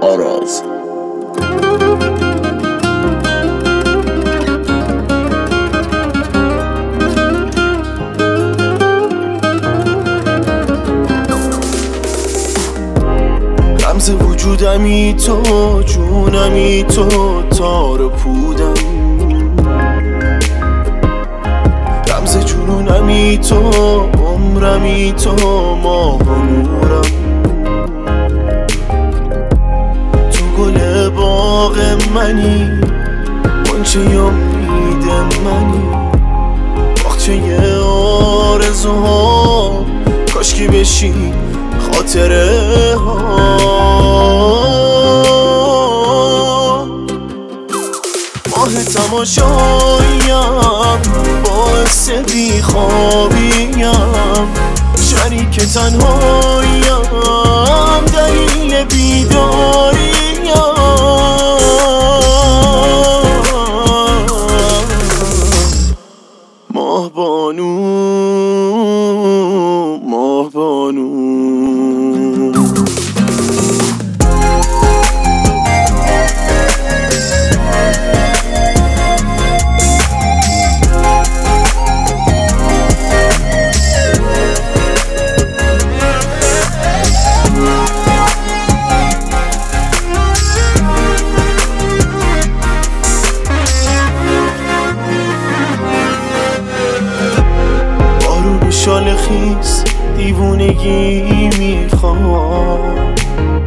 آراز. رمز وجودمی تو، جونمی تو، تار و پودم. رمز جنونمی تو، عمرمی تو، ماه و نورم. تو گل باغ منی، غنچه امید منی، باغچه آرزوها، کاشکی بشی خاطره ها. ماه تماشاییم، باعث بیخوابیم، شریک تنهاییم، دلیل بیداریم. ماه بانو، ماه بانو. شال خیس دیوونگی میخوام،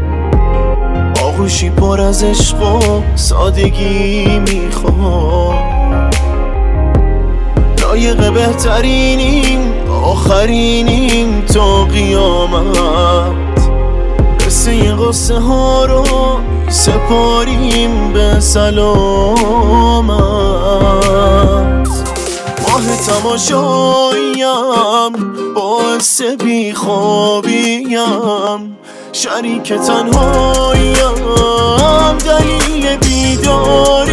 آغوشی پر از عشق و سادگی میخوام. لایق بهترینیم، آخرینیم تا قیامت. قصه قصه ها رو سپاریم به سلامت. ماه تماشاییم، باعث بیخوابیم، شریک تنهاییم، دلیل بیدار